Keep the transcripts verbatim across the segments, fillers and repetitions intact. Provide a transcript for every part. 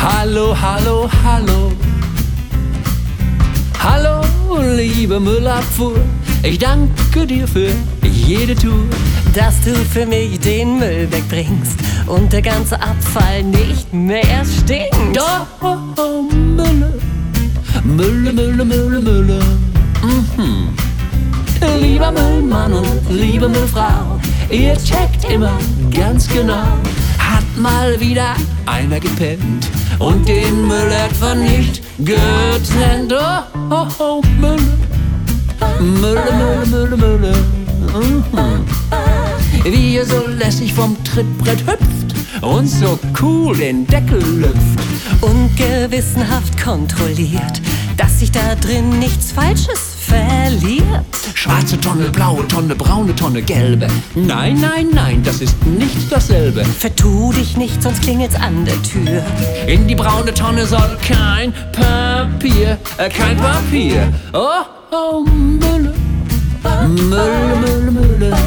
Hallo, hallo, hallo. Hallo, liebe Müllabfuhr, ich danke dir für jede Tour, dass du für mich den Müll wegbringst und der ganze Abfall nicht mehr stinkt. Oh, Mülle, Mülle, Mülle, Mülle, Mülle. Mhm. Lieber Müllmann und liebe Müllfrau, ihr checkt immer ganz genau. Hat mal wieder einer gepennt und den Müll etwa nicht getrennt. Oh, oh, oh, Mülle, Mülle, Mülle, Mülle, Mülle. Mhm. Wie ihr so lässig vom Trittbrett hüpft und so cool den Deckel lüpft. Und gewissenhaft kontrolliert, dass sich da drin nichts Falsches verliert. Schwarze Tonne, blaue Tonne, braune Tonne, gelbe. Nein, nein, nein, das ist nicht dasselbe. Vertu dich nicht, sonst klingelt's an der Tür. In die braune Tonne soll kein Papier, äh, kein Papier. Oh, oh, Mülle, Mülle, Mülle, Mülle.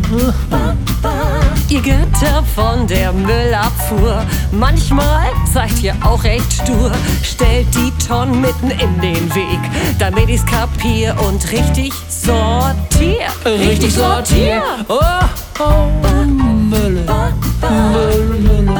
Ihr Götter von der Müllabfuhr, manchmal seid ihr auch echt stur. Stellt die Tonnen mitten in den Weg, damit ich's kapier und richtig sortier. Richtig sortier. Oh, oh, Mülle, Mülle, Mülle.